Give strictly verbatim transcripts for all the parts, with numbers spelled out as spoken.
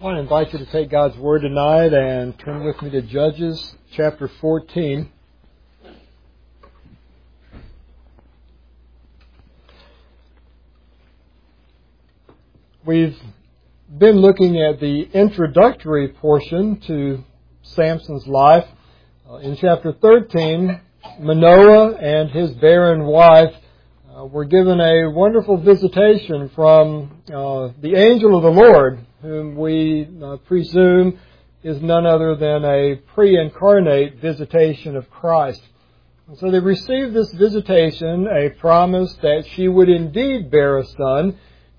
I want to invite you to take God's Word tonight and turn with me to Judges chapter fourteen. We've been looking at the introductory portion to Samson's life. Uh, in chapter thirteen, Manoah and his barren wife uh, were given a wonderful visitation from uh, the angel of the Lord, whom we uh, presume is none other than a pre-incarnate visitation of Christ. And so they received this visitation, a promise that she would indeed bear a son,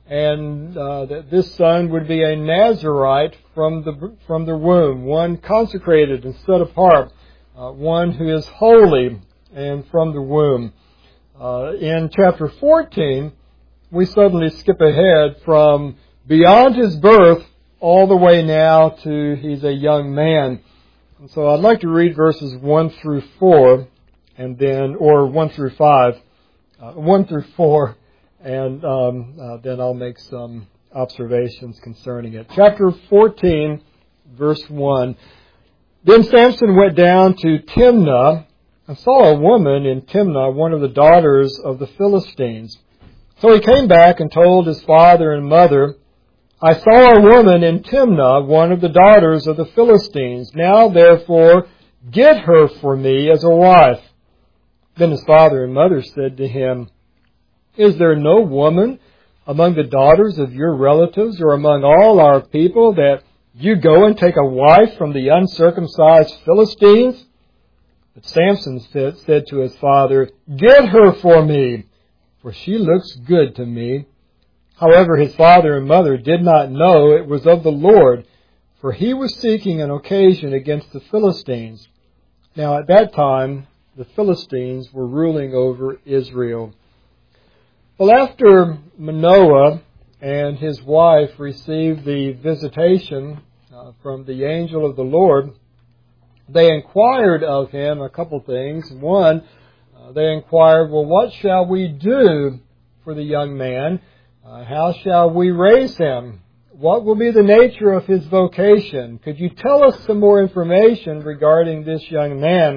and uh, that this son would be a Nazirite from the from the womb, one consecrated and set apart, uh, one who is holy and from the womb. Uh, in chapter fourteen, we suddenly skip ahead from beyond his birth all the way now to he's a young man. And so I'd like to read verses one through four, and then, or one through five, uh, one through four, and um, uh, then I'll make some observations concerning it. Chapter fourteen, verse one. Then Samson went down to Timnah and saw a woman in Timnah, one of the daughters of the Philistines. So he came back and told his father and mother, I saw a woman in Timnah, one of the daughters of the Philistines. Now, therefore, get her for me as a wife. Then his father and mother said to him, Is there no woman among the daughters of your relatives or among all our people that you go and take a wife from the uncircumcised Philistines? But Samson said, said to his father, Get her for me, for she looks good to me. However, his father and mother did not know it was of the Lord, for he was seeking an occasion against the Philistines. Now at that time, the Philistines were ruling over Israel. Well, after Manoah and his wife received the visitation uh, from the angel of the Lord, they inquired of him a couple things. One, uh, they inquired, well, what shall we do for the young man? Uh, how shall we raise him? What will be the nature of his vocation? Could you tell us some more information regarding this young man?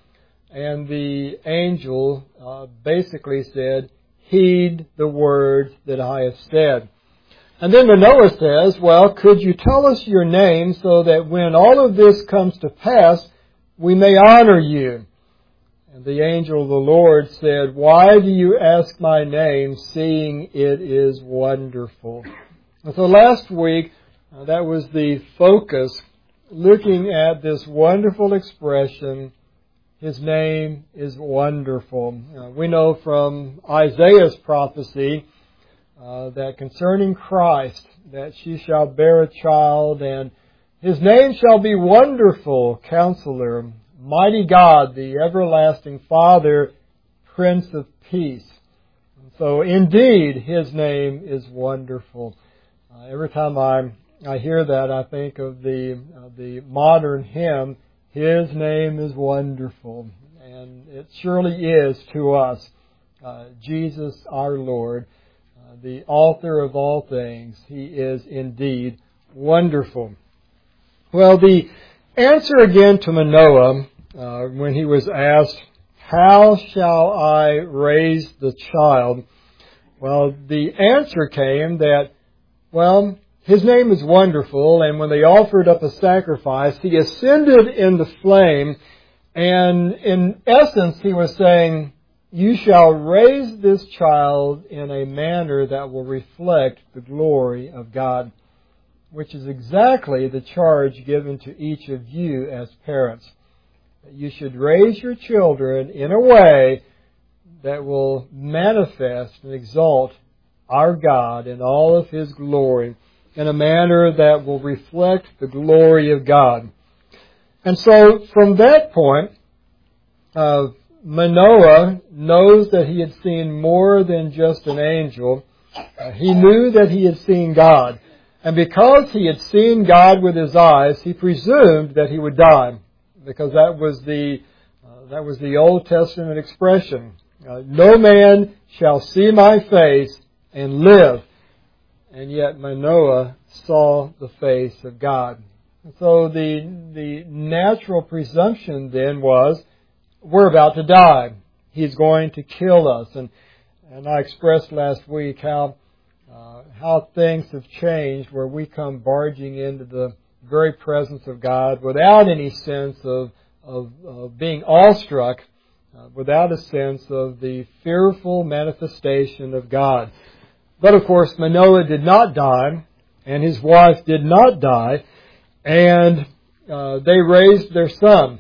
And the angel uh, basically said, Heed the words that I have said. And then Manoah says, well, could you tell us your name so that when all of this comes to pass, we may honor you? And the angel of the Lord said, Why do you ask my name, seeing it is wonderful? And so last week, uh, that was the focus, looking at this wonderful expression, His name is wonderful. Uh, we know from Isaiah's prophecy uh, that concerning Christ, that she shall bear a child, and His name shall be Wonderful Counselor, Mighty God, the Everlasting Father, Prince of Peace. And so indeed, His name is wonderful. Uh, every time I I hear that, I think of the uh, the modern hymn, His name is wonderful. And it surely is to us. Uh, Jesus our Lord, uh, the author of all things, He is indeed wonderful. Well, the answer again to Manoah, uh, when he was asked, How shall I raise the child? Well, the answer came that, well, His name is wonderful, and when they offered up a sacrifice, He ascended in the flame, and in essence He was saying, You shall raise this child in a manner that will reflect the glory of God, which is exactly the charge given to each of you as parents. That you should raise your children in a way that will manifest and exalt our God in all of His glory, in a manner that will reflect the glory of God. And so, from that point, uh, Manoah knows that he had seen more than just an angel. Uh, he knew that he had seen God. And because he had seen God with his eyes, he presumed that he would die, because that was the uh, that was the Old Testament expression. Uh, no man shall see my face and live. and yet Manoah saw the face of God. So the the natural presumption then was, we're about to die. He's going to kill us. And and I expressed last week how uh, how things have changed, where we come barging into the very presence of God without any sense of of, of being awestruck, uh, without a sense of the fearful manifestation of God. But of course, Manoah did not die, and his wife did not die, and uh, they raised their son.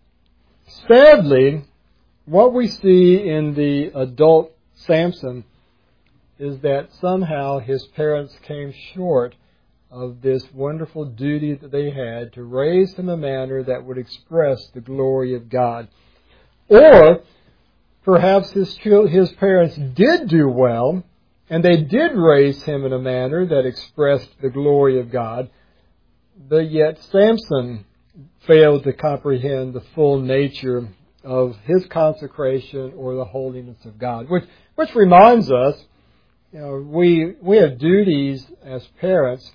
Sadly, what we see in the adult Samson is that somehow his parents came short of this wonderful duty that they had to raise him in a manner that would express the glory of God. Or perhaps his his parents did do well, and they did raise him in a manner that expressed the glory of God, but yet Samson failed to comprehend the full nature of his consecration or the holiness of God. Which which reminds us, you know, we we have duties as parents,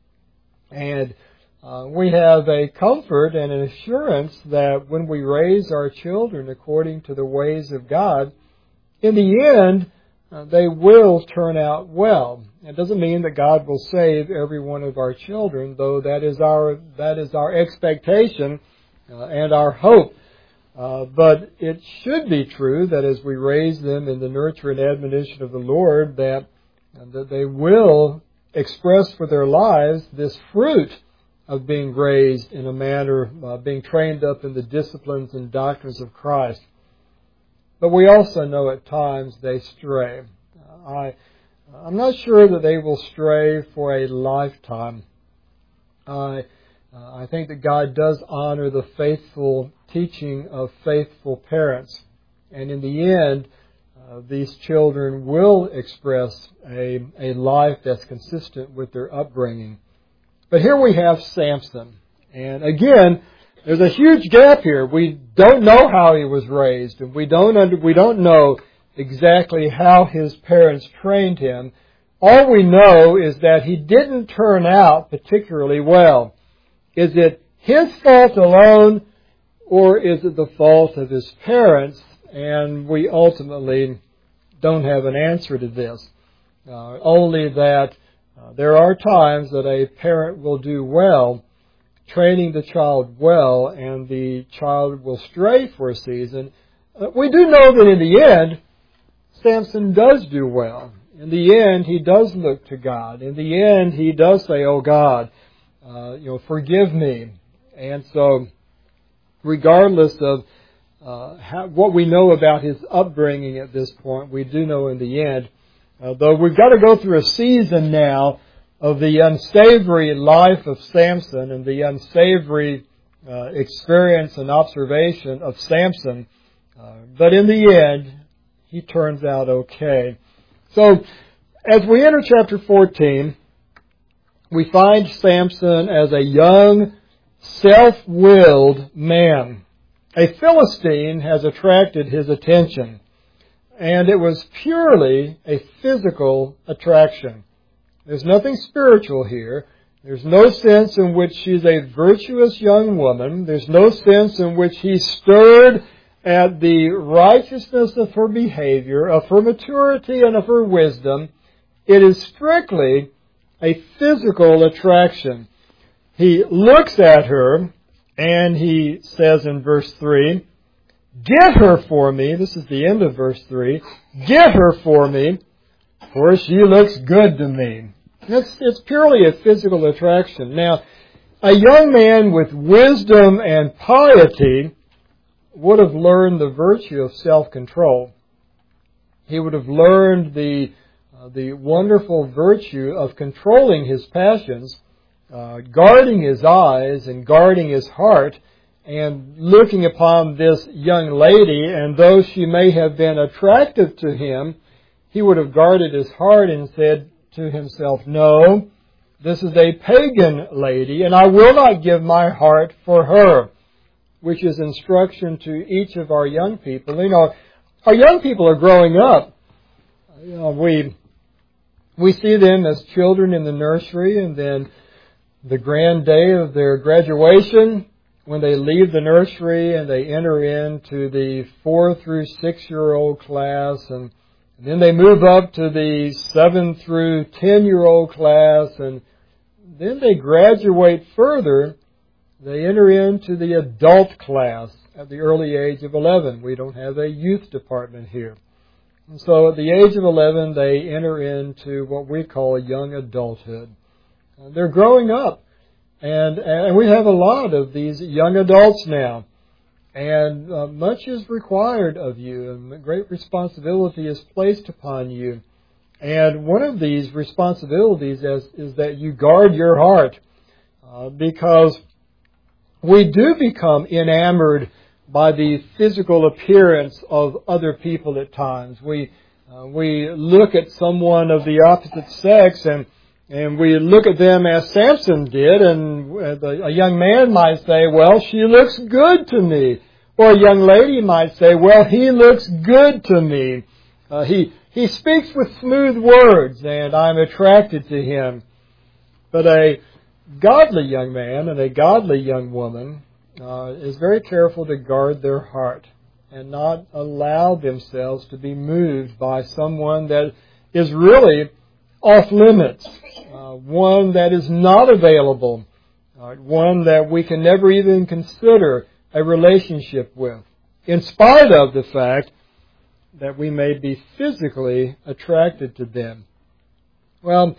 and uh, we have a comfort and an assurance that when we raise our children according to the ways of God, in the end, uh, they will turn out well. It doesn't mean that God will save every one of our children, though that is our that is our expectation uh, and our hope. Uh, but it should be true that as we raise them in the nurture and admonition of the Lord, that uh, that they will express for their lives this fruit of being raised in a manner, uh, being trained up in the disciplines and doctrines of Christ. But we also know at times they stray. Uh, I, I'm not sure that they will stray for a lifetime. I, uh, I think that God does honor the faithful teaching of faithful parents. And in the end, uh, these children will express a, a life that's consistent with their upbringing. But here we have Samson. And again, there's a huge gap here. We don't know how he was raised, and we don't under, we don't know exactly how his parents trained him. All we know is that he didn't turn out particularly well. Is it his fault alone, or is it the fault of his parents? And we ultimately don't have an answer to this. Uh, only that uh, there are times that a parent will do well, training the child well, and the child will stray for a season. Uh, we do know that in the end, Samson does do well. In the end, he does look to God. In the end, he does say, "Oh God, uh, you know, forgive me." And so, regardless of uh, how, what we know about his upbringing at this point, we do know in the end, uh, though we've got to go through a season now of the unsavory life of Samson and the unsavory uh, experience and observation of Samson. Uh, but in the end, he turns out okay. So, as we enter chapter fourteen, we find Samson as a young, self-willed man. A Philistine has attracted his attention, and it was purely a physical attraction. There's nothing spiritual here. There's no sense in which she's a virtuous young woman. There's no sense in which he stirred at the righteousness of her behavior, of her maturity, and of her wisdom. It is strictly a physical attraction. He looks at her, and he says in verse three, "Get her for me." This is the end of verse three. "Get her for me, for she looks good to me." It's, it's purely a physical attraction. Now, a young man with wisdom and piety would have learned the virtue of self-control. He would have learned the uh, the wonderful virtue of controlling his passions, uh, guarding his eyes and guarding his heart, and looking upon this young lady, and though she may have been attractive to him, he would have guarded his heart and said to himself, "No, this is a pagan lady, and I will not give my heart for her," which is instruction to each of our young people. You know, our young people are growing up. You know, we We see them as children in the nursery, and then the grand day of their graduation, when they leave the nursery and they enter into the four through six-year-old class, and then they move up to the seven through ten-year-old class, and then they graduate further. They enter into the adult class at the early age of eleven. We don't have a youth department here. And so at the age of eleven, they enter into what we call young adulthood. Uh, they're growing up. And, and we have a lot of these young adults now. And uh, much is required of you, and great responsibility is placed upon you. And one of these responsibilities is, is that you guard your heart, uh, because we do become enamored by the physical appearance of other people at times. We uh, we look at someone of the opposite sex, and and we look at them as Samson did, and a young man might say, well, she looks good to me. Or a young lady might say, well, he looks good to me. Uh, he he speaks with smooth words, and I'm attracted to him. But a godly young man and a godly young woman uh, is very careful to guard their heart and not allow themselves to be moved by someone that is really off limits, uh, one that is not available, uh, one that we can never even consider a relationship with, in spite of the fact that we may be physically attracted to them. Well,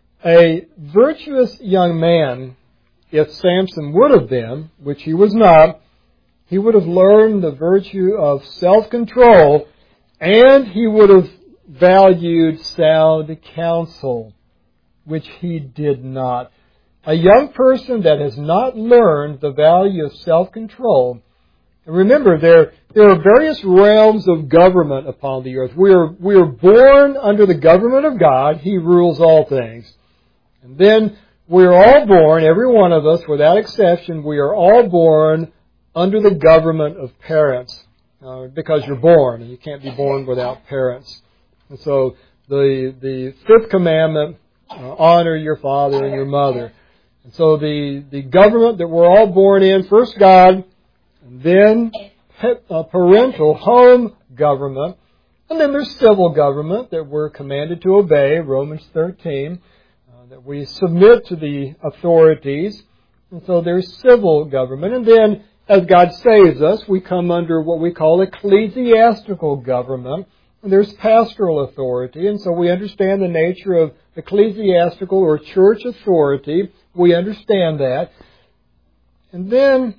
a virtuous young man, if Samson would have been, which he was not, he would have learned the virtue of self-control, and he would have valued sound counsel, which he did not. A young person that has not learned the value of self-control, and remember, there, there are various realms of government upon the earth. We are, we are born under the government of God. He rules all things. And then we are all born, every one of us, without exception, we are all born under the government of parents. Uh, because you're born, and you can't be born without parents. And so the the fifth commandment, uh, honor your father and your mother. And so the, the government that we're all born in, first God, and then uh, parental home government, and then there's civil government that we're commanded to obey, Romans thirteen, uh, that we submit to the authorities. And so there's civil government. And then, as God saves us, we come under what we call ecclesiastical government. And there's pastoral authority, and so we understand the nature of ecclesiastical or church authority. We understand that. And then,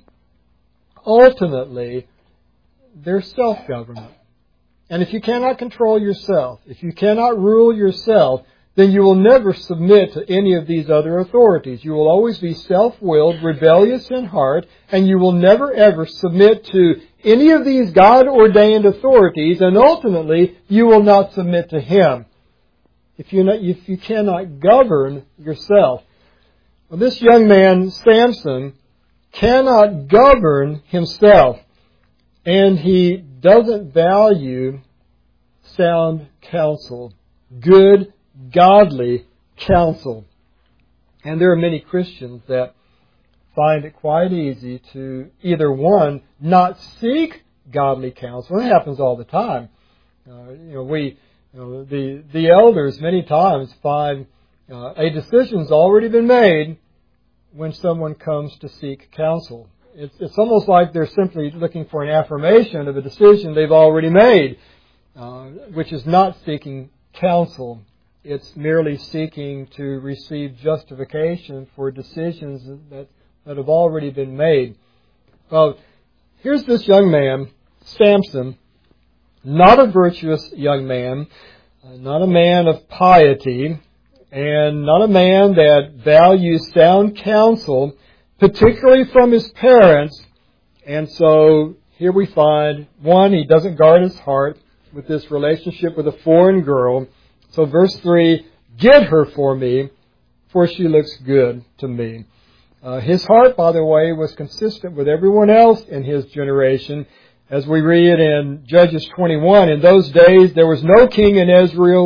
ultimately, there's self-government. And if you cannot control yourself, if you cannot rule yourself, then you will never submit to any of these other authorities. You will always be self-willed, rebellious in heart, and you will never ever submit to any of these God-ordained authorities, and ultimately you will not submit to Him if you, not, if you cannot govern yourself. Well, this young man, Samson, cannot govern himself, and he doesn't value sound counsel, good, godly counsel. And there are many Christians that find it quite easy to either, one, not seek godly counsel. It happens all the time. Uh, you know, we, you know, the the elders many times find uh, a decision's already been made when someone comes to seek counsel. It's, it's almost like they're simply looking for an affirmation of a decision they've already made, uh, which is not seeking counsel. It's merely seeking to receive justification for decisions that, that have already been made. Well, here's this young man, Samson, not a virtuous young man, uh, not a man of piety, and not a man that values sound counsel, particularly from his parents. And so here we find, one, he doesn't guard his heart with this relationship with a foreign girl. So verse three, get her for me, for she looks good to me. Uh, his heart, by the way, was consistent with everyone else in his generation. As we read in Judges twenty-one, in those days there was no king in Israel.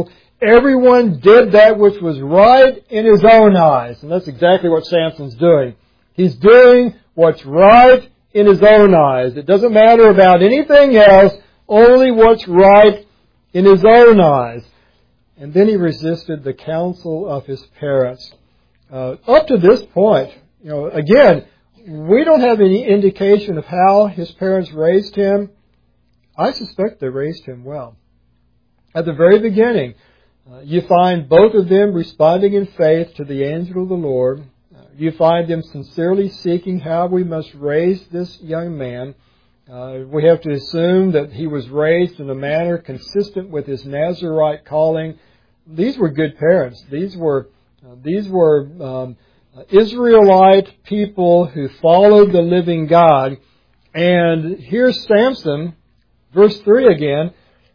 everyone did that which was right in his own eyes. And that's exactly what Samson's doing. He's doing what's right in his own eyes. It doesn't matter about anything else, only what's right in his own eyes. And then he resisted the counsel of his parents. Uh, up to this point, you know, again, we don't have any indication of how his parents raised him. I suspect they raised him well. At the very beginning, uh, you find both of them responding in faith to the angel of the Lord. Uh, you find them sincerely seeking how we must raise this young man. Uh, we have to assume that he was raised in a manner consistent with his Nazirite calling. These were good parents. These were uh, these were um, Israelite people who followed the living God. And here's Samson, verse three again.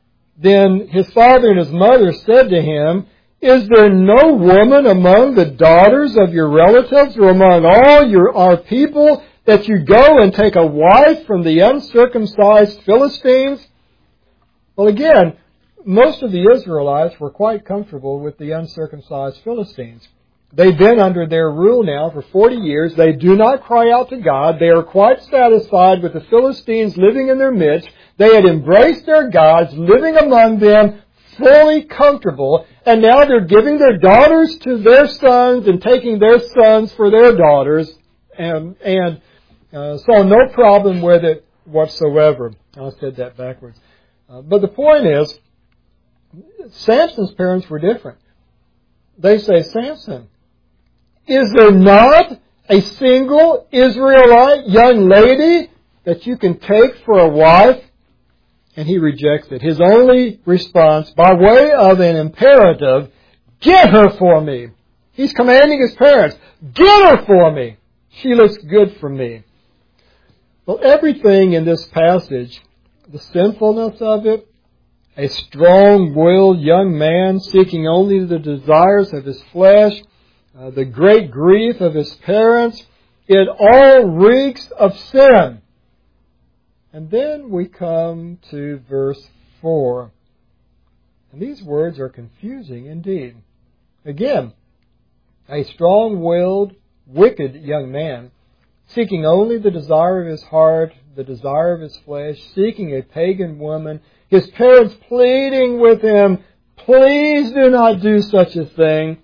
Then his father and his mother said to him, "Is there no woman among the daughters of your relatives or among all your our people that you go and take a wife from the uncircumcised Philistines?" Well, again, most of the Israelites were quite comfortable with the uncircumcised Philistines. They've been under their rule now for forty years. They do not cry out to God. They are quite satisfied with the Philistines living in their midst. They had embraced their gods, living among them, fully comfortable, and now they're giving their daughters to their sons and taking their sons for their daughters, and, and uh, saw no problem with it whatsoever. I said that backwards. Uh, but the point is, Samson's parents were different. They say, "Samson, is there not a single Israelite young lady that you can take for a wife?" And he rejects it. His only response, by way of an imperative, "Get her for me." He's commanding his parents, "Get her for me. She looks good for me." Well, everything in this passage, the sinfulness of it, a strong-willed young man seeking only the desires of his flesh, uh, the great grief of his parents, it all reeks of sin. And then we come to verse four. And these words are confusing indeed. Again, a strong-willed, wicked young man, seeking only the desire of his heart, the desire of his flesh, seeking a pagan woman, his parents pleading with him, "Please do not do such a thing."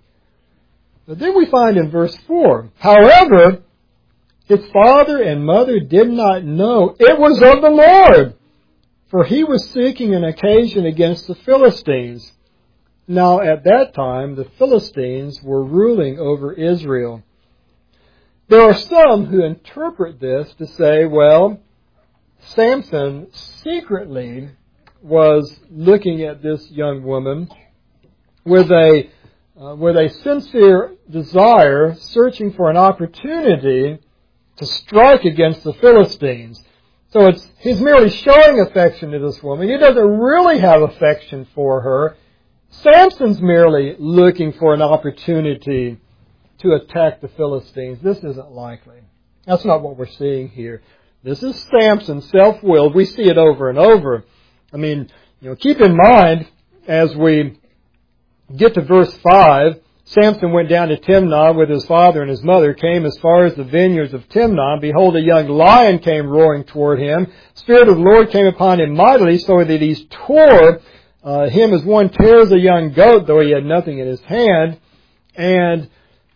But then we find in verse four, "However, his father and mother did not know it was of the Lord, for he was seeking an occasion against the Philistines." Now at that time, the Philistines were ruling over Israel. There are some who interpret this to say, well, Samson secretly was looking at this young woman with a uh, with a sincere desire, searching for an opportunity to strike against the Philistines. So it's he's merely showing affection to this woman. He doesn't really have affection for her. Samson's merely looking for an opportunity to attack the Philistines. This isn't likely. That's not what we're seeing here. This is Samson, self-willed. We see it over and over. I mean, you know, keep in mind, as we get to verse five, Samson went down to Timnah with his father and his mother, came as far as the vineyards of Timnah. Behold, a young lion came roaring toward him. The Spirit of the Lord came upon him mightily, so that he tore uh, him as one tears a young goat, though he had nothing in his hand. And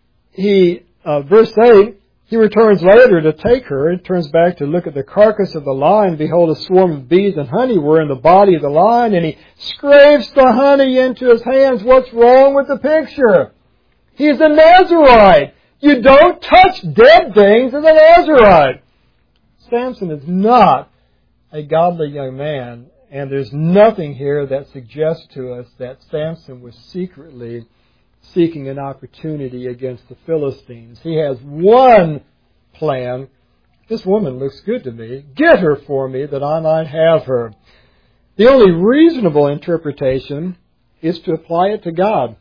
he, uh, verse eight, he returns later to take her and turns back to look at the carcass of the lion. Behold, a swarm of bees and honey were in the body of the lion, and he scrapes the honey into his hands. What's wrong with the picture? He's a Nazirite. You don't touch dead things as a Nazirite. Samson is not a godly young man, and there's nothing here that suggests to us that Samson was secretly seeking an opportunity against the Philistines. He has one plan. This woman looks good to me. Get her for me that I might have her. The only reasonable interpretation is to apply it to God.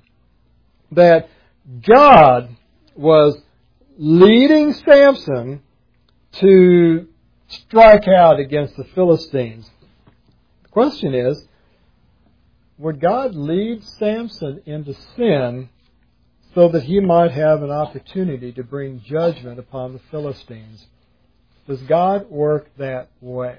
That God was leading Samson to strike out against the Philistines. The question is, would God lead Samson into sin so that he might have an opportunity to bring judgment upon the Philistines? Does God work that way?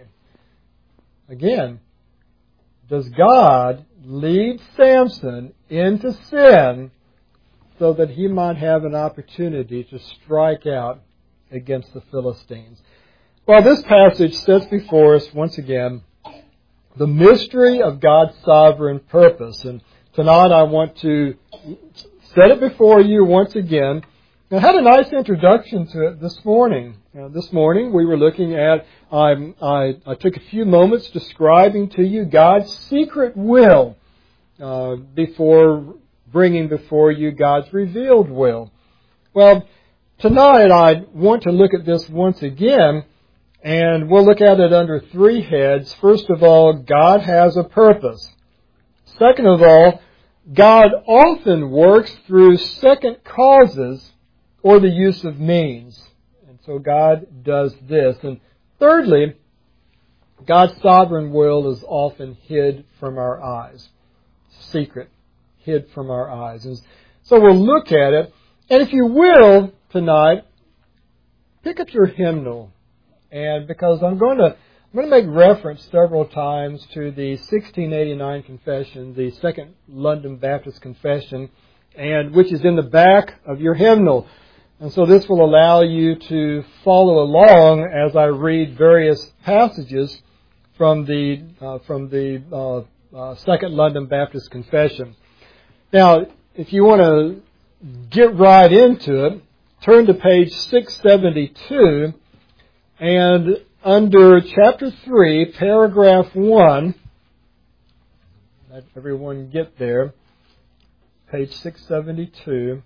Again, does God lead Samson into sin so that he might have an opportunity to strike out against the Philistines? Well, this passage sets before us, once again, the mystery of God's sovereign purpose. And tonight I want to set it before you once again. I had a nice introduction to it this morning. Uh, this morning we were looking at, I, I, I took a few moments describing to you God's secret will uh, before bringing before you God's revealed will. Well, tonight I want to look at this once again, and we'll look at it under three heads. First of all, God has a purpose. Second of all, God often works through second causes or the use of means. And so God does this. And thirdly, God's sovereign will is often hid from our eyes. Secret, hid from our eyes. And so we'll look at it. And if you will, tonight, pick up your hymnal. And because I'm going to I'm going to make reference several times to the sixteen eighty-nine Confession, the Second London Baptist Confession, and which is in the back of your hymnal. And so this will allow you to follow along as I read various passages from the uh, from the uh, uh, Second London Baptist Confession. Now, if you want to get right into it, turn to page six seventy-two, and under chapter three, paragraph one, let everyone get there, page six seventy-two.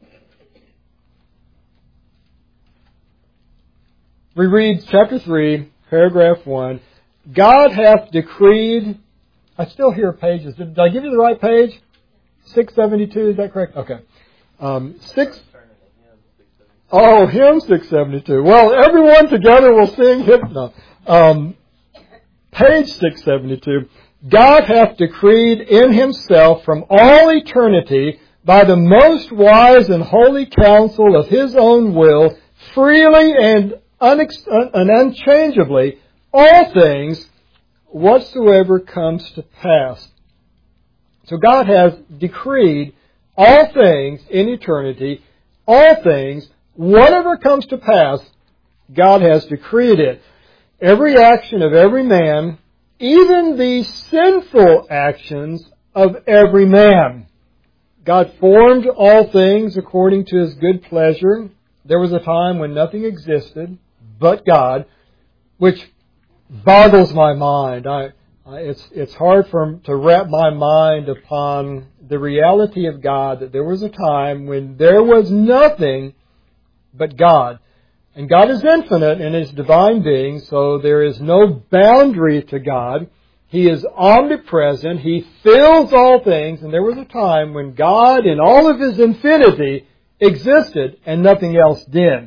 We read chapter three, paragraph one. God hath decreed... I still hear pages. Did I give you the right page? six seventy-two, is that correct? Okay. Um, six... Oh, hymn six seventy-two. Well, everyone together will sing hymn... No. Um, page six seventy-two. God hath decreed in himself from all eternity by the most wise and holy counsel of his own will, freely and Unex- and unchangeably, all things whatsoever comes to pass. So God has decreed all things in eternity, all things, whatever comes to pass, God has decreed it. Every action of every man, even the sinful actions of every man. God formed all things according to his good pleasure. There was a time when nothing existed but God, which boggles my mind. I, I, it's it's hard for to wrap my mind upon the reality of God, that there was a time when there was nothing but God. And God is infinite in his divine being, so there is no boundary to God. He is omnipresent. He fills all things. And there was a time when God, in all of his infinity, existed and nothing else did.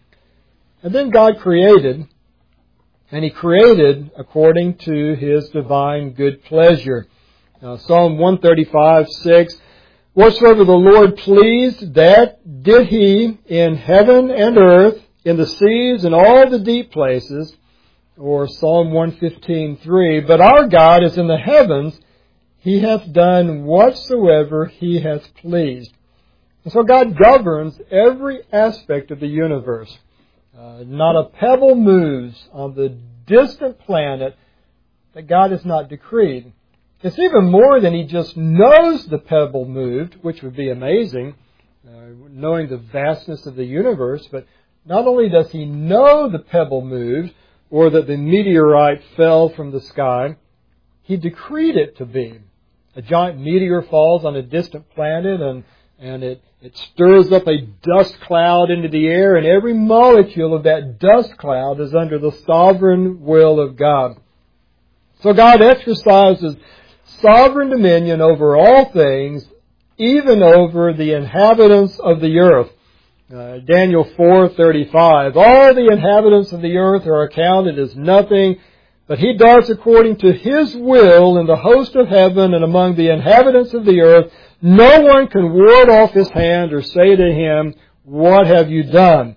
And then God created, and he created according to his divine good pleasure. Now, Psalm one thirty-five, six, whatsoever the Lord pleased, that did he in heaven and earth, in the seas and all the deep places. Or Psalm one fifteen, three, but our God is in the heavens, he hath done whatsoever he hath pleased. And so God governs every aspect of the universe. Uh, not a pebble moves on the distant planet that God has not decreed. It's even more than he just knows the pebble moved, which would be amazing, uh, knowing the vastness of the universe, but not only does he know the pebble moved, or that the meteorite fell from the sky, he decreed it to be. A giant meteor falls on a distant planet, and, and it, it stirs up a dust cloud into the air, and every molecule of that dust cloud is under the sovereign will of God. So God exercises sovereign dominion over all things, even over the inhabitants of the earth. Uh, Daniel four thirty-five, all the inhabitants of the earth are accounted as nothing. But he does according to his will in the host of heaven and among the inhabitants of the earth. No one can ward off his hand or say to him, what have you done?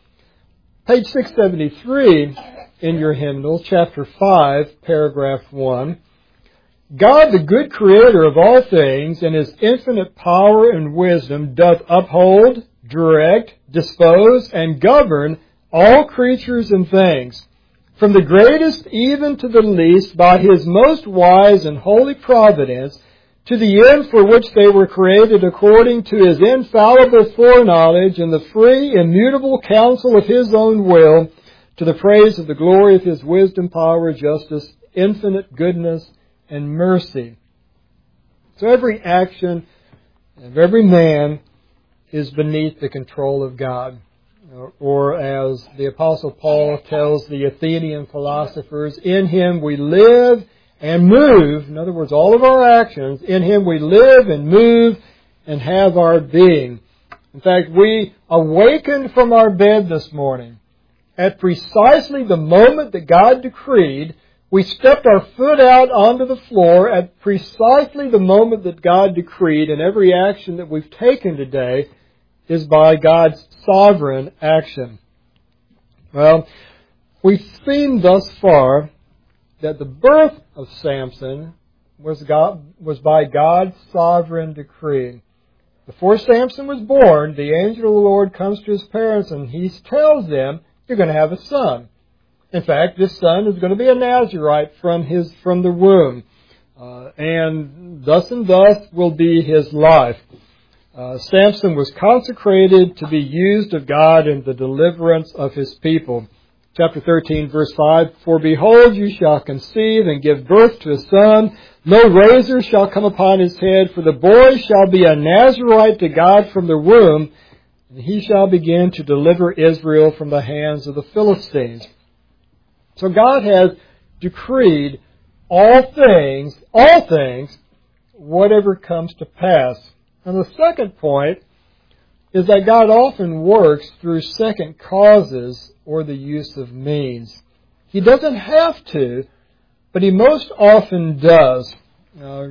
Page six seventy-three in your hymnal, chapter five, paragraph one. God, the good creator of all things, in his infinite power and wisdom, doth uphold, direct, dispose, and govern all creatures and things, from the greatest even to the least, by his most wise and holy providence, to the end for which they were created according to his infallible foreknowledge and the free, immutable counsel of his own will, to the praise of the glory of his wisdom, power, justice, infinite goodness, and mercy. So every action of every man is beneath the control of God. Or as the Apostle Paul tells the Athenian philosophers, in him we live and move. In other words, all of our actions, in him we live and move and have our being. In fact, we awakened from our bed this morning at precisely the moment that God decreed. We stepped our foot out onto the floor at precisely the moment that God decreed, and every action that we've taken today is by God's sovereign action. Well, we've seen thus far that the birth of Samson was God, was by God's sovereign decree. Before Samson was born, the angel of the Lord comes to his parents and he tells them, you're going to have a son. In fact, this son is going to be a Nazirite from his from the womb, uh, and thus and thus will be his life. Uh, Samson was consecrated to be used of God in the deliverance of his people. Chapter thirteen, verse five, for behold, you shall conceive and give birth to a son. No razor shall come upon his head, for the boy shall be a Nazirite to God from the womb, and he shall begin to deliver Israel from the hands of the Philistines. So God has decreed all things, all things, whatever comes to pass. And the second point is that God often works through second causes or the use of means. He doesn't have to, but He most often does. Uh,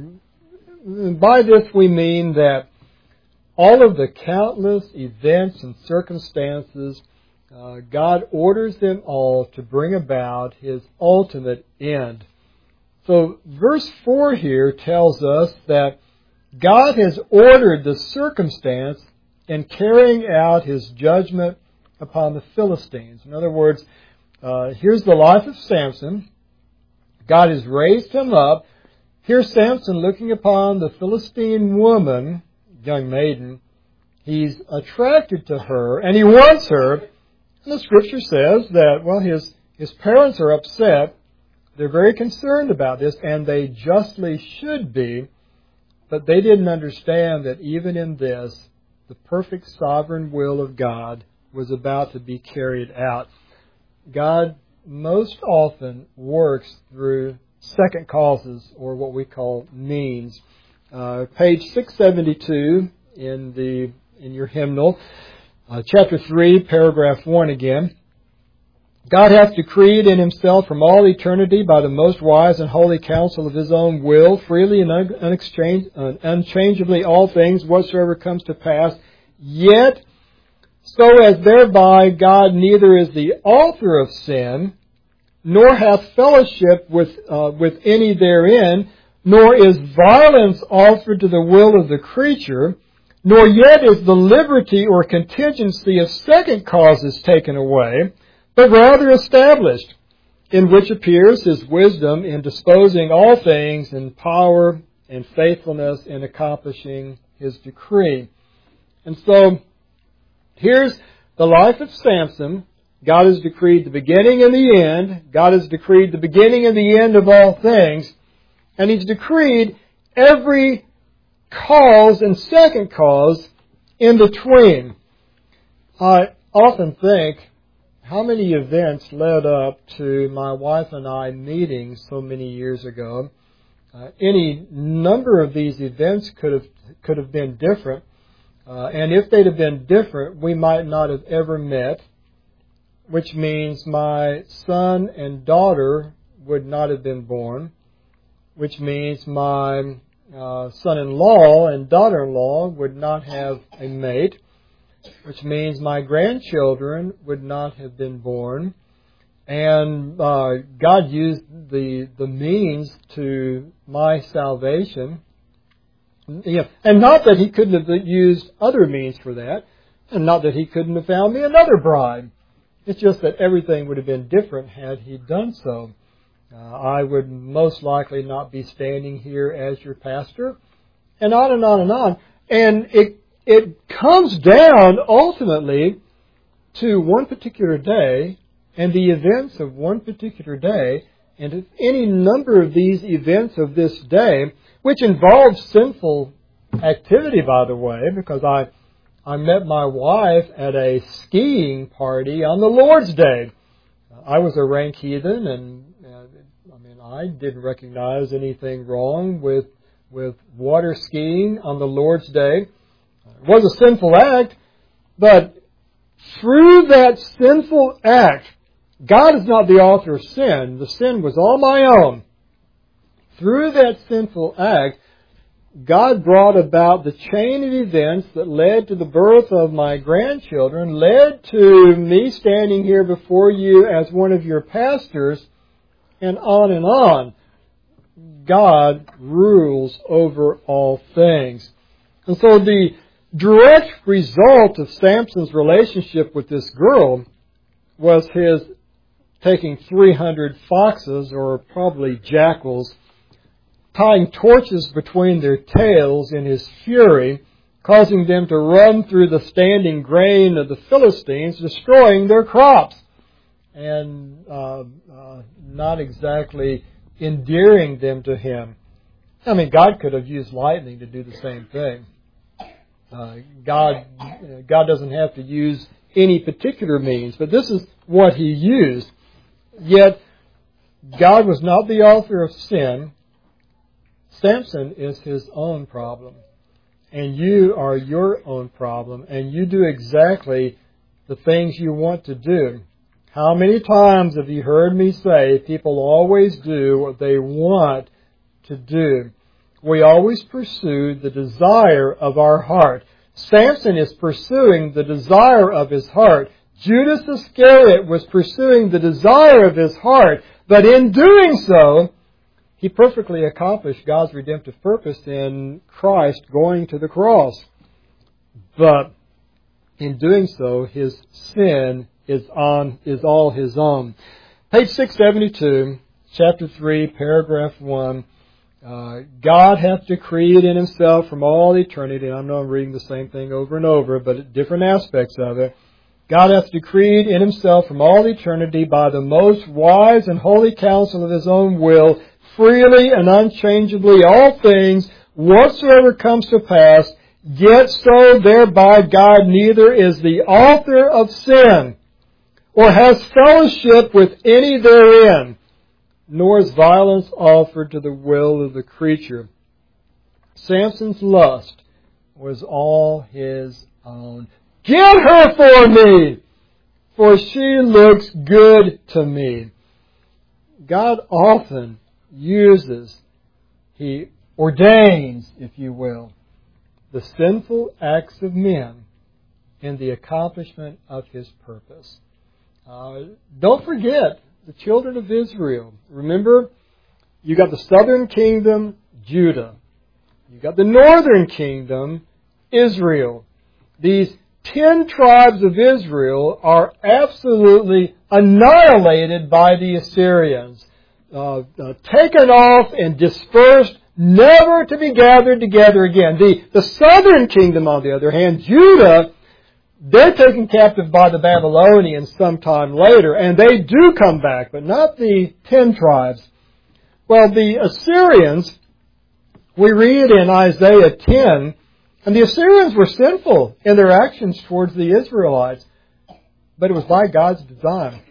by this we mean that all of the countless events and circumstances, uh, God orders them all to bring about His ultimate end. So verse four here tells us that God has ordered the circumstance in carrying out His judgment upon the Philistines. In other words, uh, here's the life of Samson. God has raised him up. Here's Samson looking upon the Philistine woman, young maiden. He's attracted to her, and he wants her. And the Scripture says that, well, his, his parents are upset. They're very concerned about this, and they justly should be. But they didn't understand that even in this, the perfect sovereign will of God was about to be carried out. God most often works through second causes, or what we call means. Uh, page six seventy-two in the in your hymnal, uh, chapter three, paragraph one again. God hath decreed in Himself from all eternity by the most wise and holy counsel of His own will, freely and unexchange, uh, unchangeably all things whatsoever comes to pass. Yet, so as thereby God neither is the author of sin, nor hath fellowship with uh, with any therein, nor is violence offered to the will of the creature, nor yet is the liberty or contingency of second causes taken away, but rather established, in which appears His wisdom in disposing all things, in power and faithfulness in accomplishing His decree. And so, here's the life of Samson. God has decreed the beginning and the end. God has decreed the beginning and the end of all things. And He's decreed every cause and second cause in between. I often think, how many events led up to my wife and I meeting so many years ago? Uh, any number of these events could have could have been different. Uh, and if they'd have been different, we might not have ever met, which means my son and daughter would not have been born, which means my uh, son-in-law and daughter-in-law would not have a mate, which means my grandchildren would not have been born. And uh, God used the the means to my salvation. Yeah, and not that He couldn't have used other means for that, and not that He couldn't have found me another bride. It's just that everything would have been different had He done so. Uh, I would most likely not be standing here as your pastor, and on and on and on. And it it comes down ultimately to one particular day and the events of one particular day, and if any number of these events of this day, which involves sinful activity, by the way, because I I met my wife at a skiing party on the Lord's Day. I was a rank heathen, and uh, I mean I didn't recognize anything wrong with with water skiing on the Lord's Day. It was a sinful act, but through that sinful act, God is not the author of sin. The sin was all my own. Through that sinful act, God brought about the chain of events that led to the birth of my grandchildren, led to me standing here before you as one of your pastors, and on and on. God rules over all things. And so the direct result of Samson's relationship with this girl was his taking three hundred foxes, or probably jackals, tying torches between their tails in his fury, causing them to run through the standing grain of the Philistines, destroying their crops, and uh, uh, not exactly endearing them to him. I mean, God could have used lightning to do the same thing. Uh, God, God doesn't have to use any particular means, but this is what He used. Yet, God was not the author of sin. Samson is his own problem. And you are your own problem. And you do exactly the things you want to do. How many times have you heard me say people always do what they want to do? We always pursue the desire of our heart. Samson is pursuing the desire of his heart. Judas Iscariot was pursuing the desire of his heart. But in doing so, he perfectly accomplished God's redemptive purpose in Christ going to the cross. But in doing so, his sin is on is all his own. Page six seventy-two, chapter three, paragraph one. Uh, God hath decreed in Himself from all eternity, and I know I'm reading the same thing over and over, but different aspects of it. God hath decreed in Himself from all eternity by the most wise and holy counsel of His own will, freely and unchangeably all things whatsoever comes to pass, yet so thereby God neither is the author of sin, or has fellowship with any therein, nor is violence offered to the will of the creature. Samson's lust was all his own. Get her for me, for she looks good to me. God often uses, He ordains, if you will, the sinful acts of men in the accomplishment of His purpose. Uh, don't forget the children of Israel. Remember, you got the southern kingdom, Judah. You got the northern kingdom, Israel. These ten tribes of Israel are absolutely annihilated by the Assyrians. Uh, uh, taken off and dispersed, never to be gathered together again. The, the southern kingdom, on the other hand, Judah, they're taken captive by the Babylonians sometime later, and they do come back, but not the ten tribes. Well, the Assyrians, we read in Isaiah ten, and the Assyrians were sinful in their actions towards the Israelites, but it was by God's design.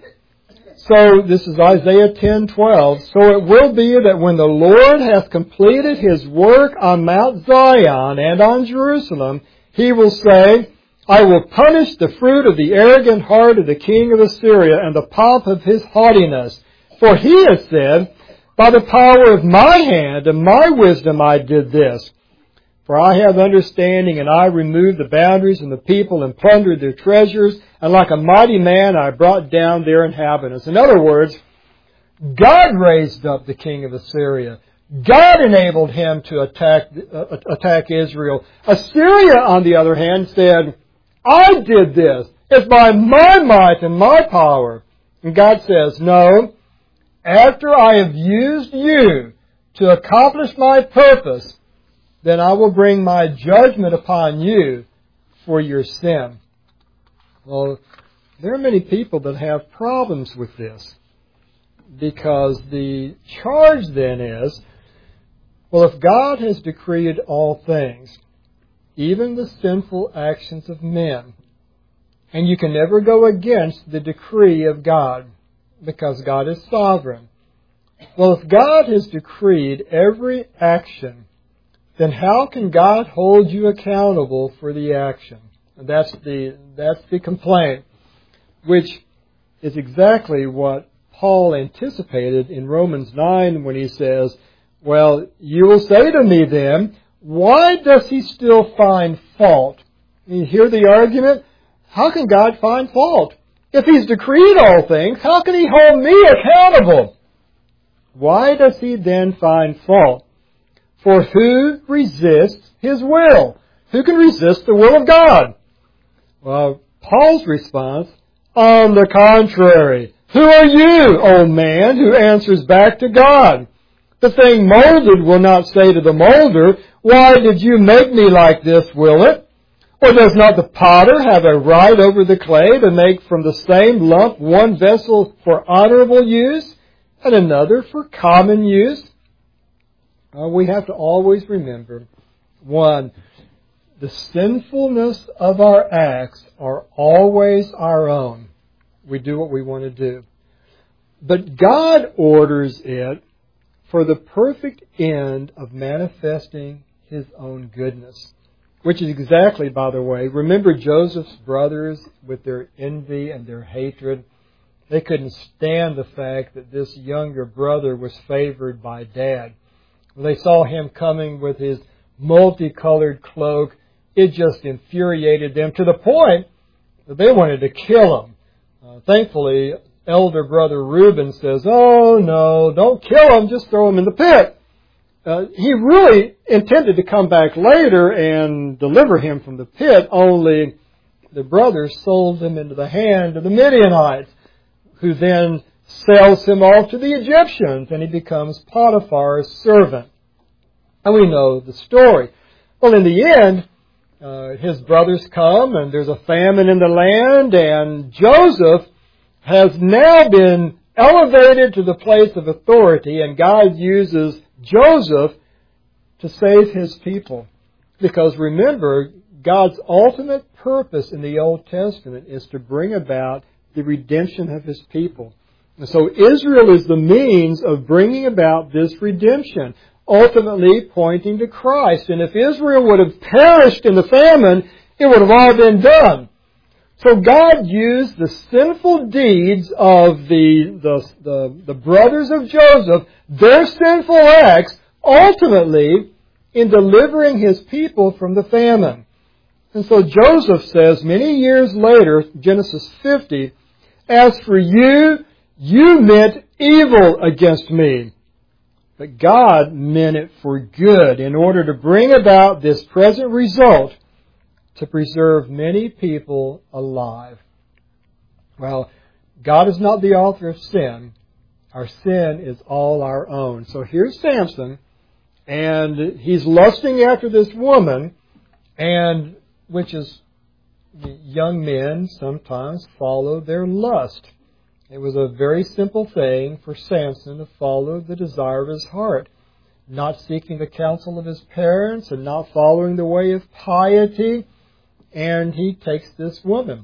So this is Isaiah ten twelve. So it will be that when the Lord hath completed His work on Mount Zion and on Jerusalem, He will say, I will punish the fruit of the arrogant heart of the king of Assyria and the pomp of his haughtiness. For he has said, by the power of my hand and my wisdom I did this. For I have understanding, and I removed the boundaries of the people and plundered their treasures, and like a mighty man I brought down their inhabitants. In other words, God raised up the king of Assyria. God enabled him to attack, uh, attack Israel. Assyria, on the other hand, said, I did this. It's by my might and my power. And God says, no, after I have used you to accomplish my purpose, then I will bring my judgment upon you for your sin. Well, there are many people that have problems with this, because the charge then is, well, if God has decreed all things, even the sinful actions of men, and you can never go against the decree of God, because God is sovereign. Well, if God has decreed every action, then how can God hold you accountable for the action? And that's the, that's the complaint, which is exactly what Paul anticipated in Romans nine when he says, well, you will say to me then, why does he still find fault? You hear the argument? How can God find fault? If he's decreed all things, how can he hold me accountable? Why does he then find fault? For who resists his will? Who can resist the will of God? Well, Paul's response, on the contrary, who are you, O man, who answers back to God? The thing molded will not say to the molder, why did you make me like this, will it? Or does not the potter have a right over the clay to make from the same lump one vessel for honorable use and another for common use? Uh, we have to always remember, one, the sinfulness of our acts are always our own. We do what we want to do. But God orders it for the perfect end of manifesting His own goodness. Which is exactly, by the way, remember Joseph's brothers with their envy and their hatred? They couldn't stand the fact that this younger brother was favored by Dad. When they saw him coming with his multicolored cloak, it just infuriated them to the point that they wanted to kill him. Uh, thankfully, elder brother Reuben says, oh no, don't kill him, just throw him in the pit. Uh, he really intended to come back later and deliver him from the pit, only the brothers sold him into the hand of the Midianites, who then sells him off to the Egyptians, and he becomes Potiphar's servant. And we know the story. Well, in the end, uh, his brothers come, and there's a famine in the land, and Joseph has now been elevated to the place of authority, and God uses Joseph to save His people. Because remember, God's ultimate purpose in the Old Testament is to bring about the redemption of His people. And so Israel is the means of bringing about this redemption, ultimately pointing to Christ. And if Israel would have perished in the famine, it would have all been done. So God used the sinful deeds of the, the, the, the brothers of Joseph, their sinful acts, ultimately in delivering His people from the famine. And so Joseph says many years later, Genesis fifty, as for you, you meant evil against me. But God meant it for good in order to bring about this present result, to preserve many people alive. Well, God is not the author of sin. Our sin is all our own. So here's Samson, and he's lusting after this woman, and which is, young men sometimes follow their lust. It was a very simple thing for Samson to follow the desire of his heart, not seeking the counsel of his parents and not following the way of piety. And he takes this woman.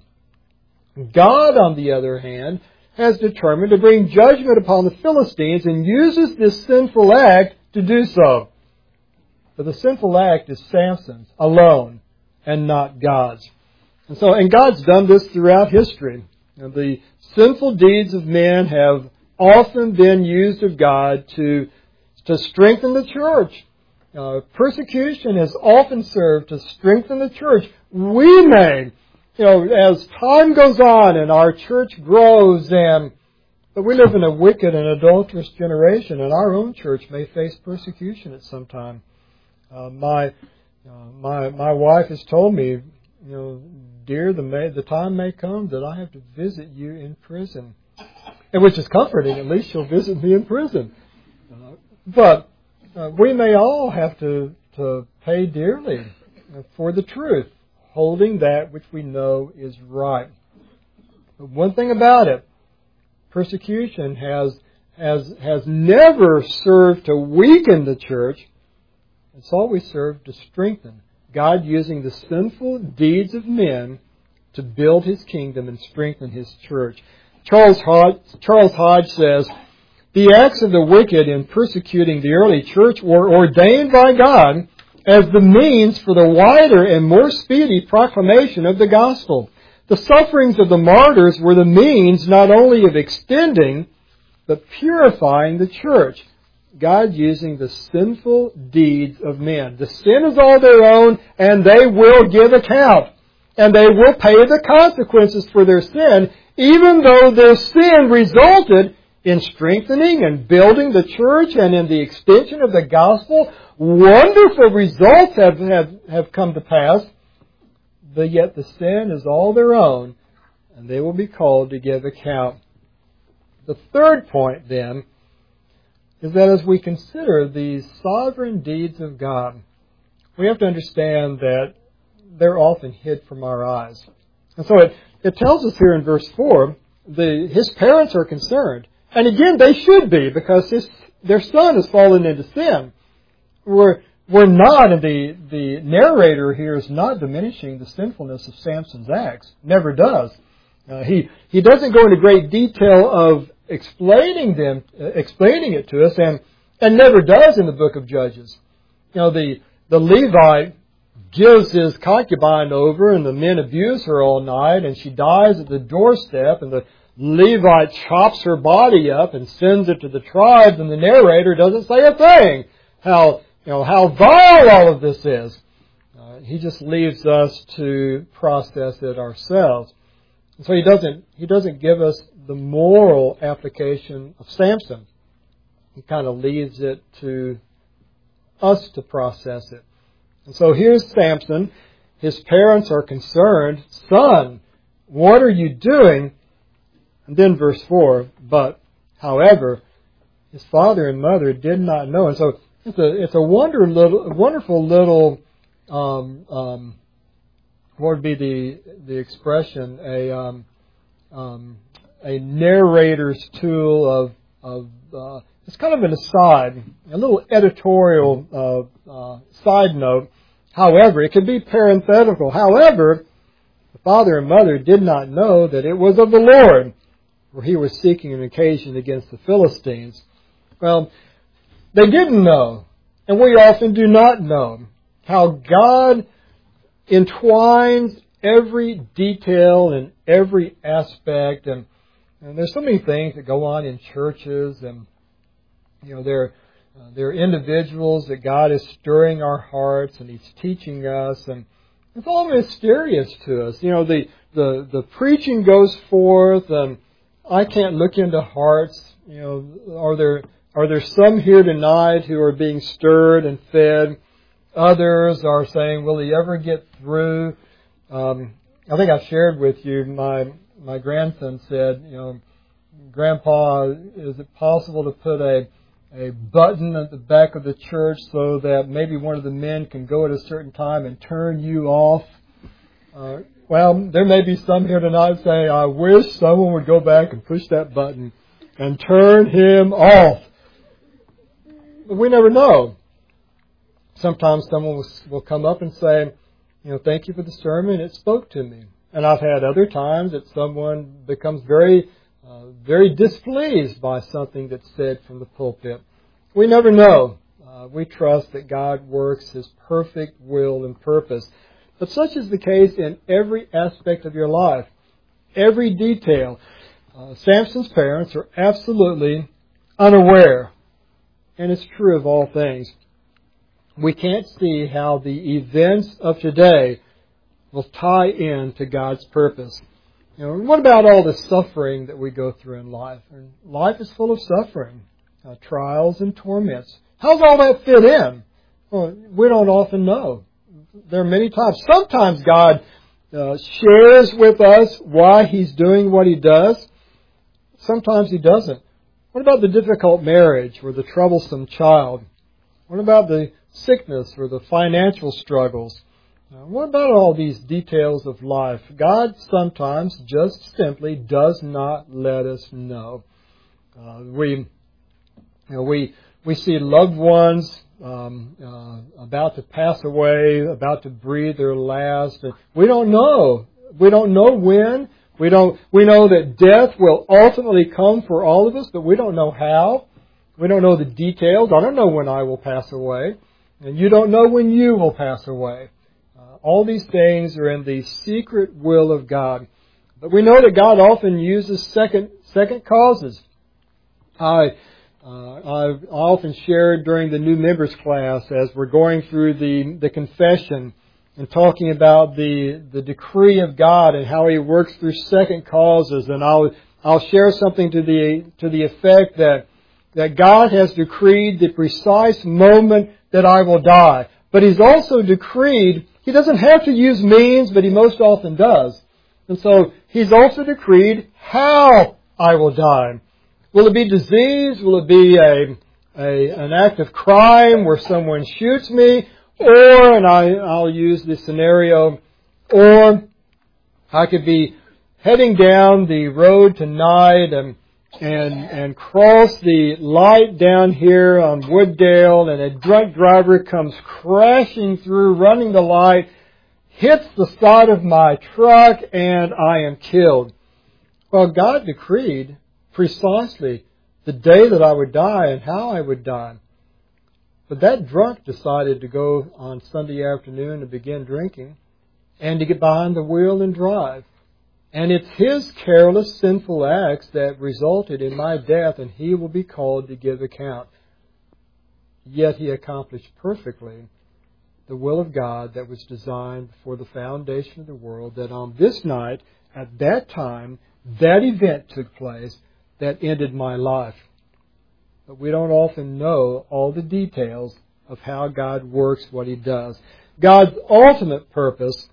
God, on the other hand, has determined to bring judgment upon the Philistines and uses this sinful act to do so. But the sinful act is Samson's alone and not God's. And so, and God's done this throughout history. And the sinful deeds of men have often been used of God to, to strengthen the church. Uh, persecution has often served to strengthen the church. We may, you know, as time goes on and our church grows, and but we live in a wicked and adulterous generation, and our own church may face persecution at some time. Uh, my uh, my my wife has told me, you know, dear, the may, the time may come that I have to visit you in prison, and which is comforting. At least she'll visit me in prison. Uh, but uh, we may all have to to pay dearly for the truth, holding that which we know is right. But one thing about it, persecution has has has never served to weaken the church. It's always served to strengthen. God using the sinful deeds of men to build His kingdom and strengthen His church. Charles Hodge, Charles Hodge says, the acts of the wicked in persecuting the early church were ordained by God as the means for the wider and more speedy proclamation of the gospel. The sufferings of the martyrs were the means not only of extending, but purifying the church. God using the sinful deeds of men. The sin is all their own, and they will give account. And they will pay the consequences for their sin, even though their sin resulted in strengthening and building the church and in the extension of the gospel. Wonderful results have, have, have come to pass. But yet the sin is all their own, and they will be called to give account. The third point, then, is that as we consider these sovereign deeds of God, we have to understand that they're often hid from our eyes. And so it, it tells us here in verse four, the, his parents are concerned. And again, they should be, because his, their son has fallen into sin. We're, we're not, and the, the narrator here is not diminishing the sinfulness of Samson's acts. Never does. Uh, he, he doesn't go into great detail of explaining them, uh, explaining it to us, and, and never does in the book of Judges. You know, the, the Levite gives his concubine over, and the men abuse her all night, and she dies at the doorstep, and the Levite chops her body up and sends it to the tribes, and the narrator doesn't say a thing. How, you know, how vile all of this is. Uh, he just leaves us to process it ourselves. And so he doesn't, he doesn't give us the moral application of Samson. He kind of leaves it to us to process it. And so here's Samson. His parents are concerned. Son, what are you doing? And then verse four, but, however, his father and mother did not know. And so it's a, it's a wonder little, wonderful little, um, um, what would be the, the expression? A, um, um, a narrator's tool of, of, uh, it's kind of an aside, a little editorial, uh, uh, side note. However, it could be parenthetical. However, the father and mother did not know that it was of the Lord, for he was seeking an occasion against the Philistines. Well, they didn't know, and we often do not know, how God entwines every detail and every aspect. And, and there's so many things that go on in churches, and you know, there, uh, there are individuals that God is stirring our hearts, and He's teaching us, and it's all mysterious to us. You know, the, the, the preaching goes forth, and I can't look into hearts. You know, are there are there some here tonight who are being stirred and fed? Others are saying, will he ever get through? Um, I think I shared with you, my my grandson said, you know, Grandpa, is it possible to put a a button at the back of the church so that maybe one of the men can go at a certain time and turn you off? Uh, well, there may be some here tonight saying, I wish someone would go back and push that button and turn him off. But we never know. Sometimes someone will, will come up and say, you know, thank you for the sermon, it spoke to me. And I've had other times that someone becomes very, uh, very displeased by something that's said from the pulpit. We never know. Uh, we trust that God works His perfect will and purpose. But such is the case in every aspect of your life, every detail. Uh, Samson's parents are absolutely unaware, and it's true of all things. We can't see how the events of today will tie in to God's purpose. You know, what about all the suffering that we go through in life? And life is full of suffering, uh, trials and torments. How's all that fit in? Well, we don't often know. There are many times. Sometimes God uh, shares with us why He's doing what He does. Sometimes He doesn't. What about the difficult marriage or the troublesome child? What about the sickness or the financial struggles? Uh, what about all these details of life? God sometimes just simply does not let us know. Uh, we, you know, we we see loved ones um, uh, about to pass away, about to breathe their last. And we don't know. We don't know when. We don't. We know that death will ultimately come for all of us, but we don't know how. We don't know the details. I don't know when I will pass away, and you don't know when you will pass away. All these things are in the secret will of God. But we know that God often uses second second causes. I, uh, I've often shared during the new members class as we're going through the, the confession and talking about the, the decree of God and how He works through second causes. And I'll, I'll share something to the, to the effect that, that God has decreed the precise moment that I will die. But He's also decreed He doesn't have to use means, but He most often does. And so He's also decreed how I will die. Will it be disease? Will it be a, a an act of crime where someone shoots me? Or, and I, I'll use this scenario, or I could be heading down the road tonight and and and cross the light down here on Wooddale, and a drunk driver comes crashing through, running the light, hits the side of my truck, and I am killed. Well, God decreed precisely the day that I would die and how I would die. But that drunk decided to go on Sunday afternoon and begin drinking and to get behind the wheel and drive. And it's his careless, sinful acts that resulted in my death, and he will be called to give account. Yet he accomplished perfectly the will of God that was designed before the foundation of the world, that on this night, at that time, that event took place that ended my life. But we don't often know all the details of how God works what He does. God's ultimate purpose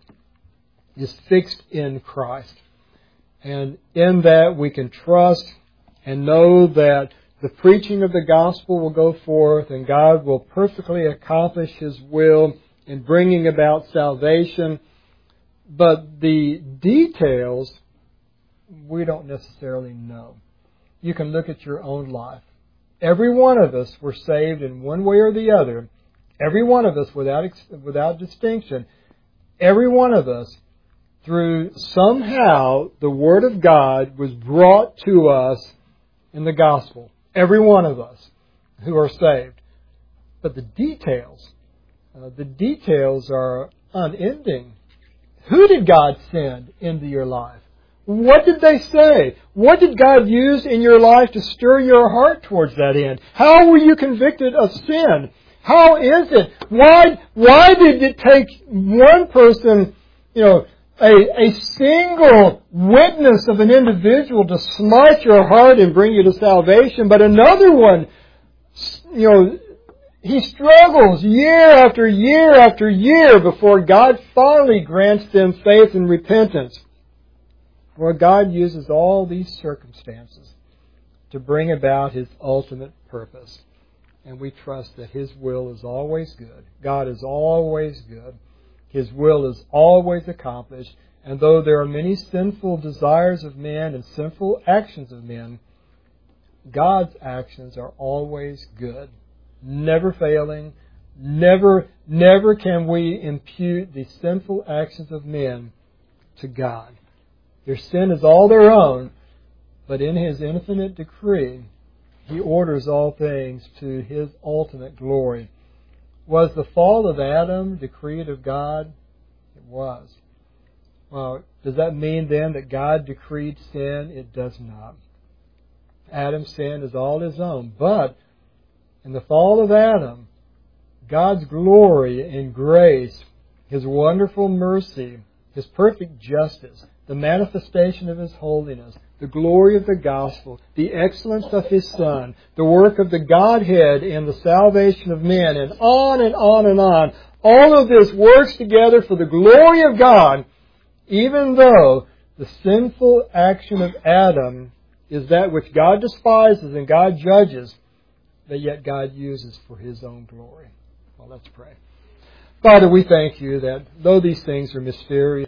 is fixed in Christ. And in that we can trust and know that the preaching of the gospel will go forth and God will perfectly accomplish His will in bringing about salvation. But the details we don't necessarily know. You can look at your own life. Every one of us were saved in one way or the other. Every one of us without without distinction. Every one of us, through somehow the Word of God was brought to us in the gospel. Every one of us who are saved. But the details, uh, the details are unending. Who did God send into your life? What did they say? What did God use in your life to stir your heart towards that end? How were you convicted of sin? How is it? Why, why did it take one person, you know, A, a single witness of an individual to smite your heart and bring you to salvation, but another one, you know, he struggles year after year after year before God finally grants them faith and repentance. Well, God uses all these circumstances to bring about His ultimate purpose. And we trust that His will is always good. God is always good. His will is always accomplished. And though there are many sinful desires of men and sinful actions of men, God's actions are always good, never failing. Never, never can we impute the sinful actions of men to God. Their sin is all their own, but in His infinite decree, He orders all things to His ultimate glory. Was the fall of Adam decreed of God? It was. Well, does that mean then that God decreed sin? It does not. Adam's sin is all his own. But in the fall of Adam, God's glory and grace, His wonderful mercy, His perfect justice, the manifestation of His holiness, the glory of the gospel, the excellence of His Son, the work of the Godhead in the salvation of men, and on and on and on. All of this works together for the glory of God, even though the sinful action of Adam is that which God despises and God judges, but yet God uses for His own glory. Well, let's pray. Father, we thank You that though these things are mysterious,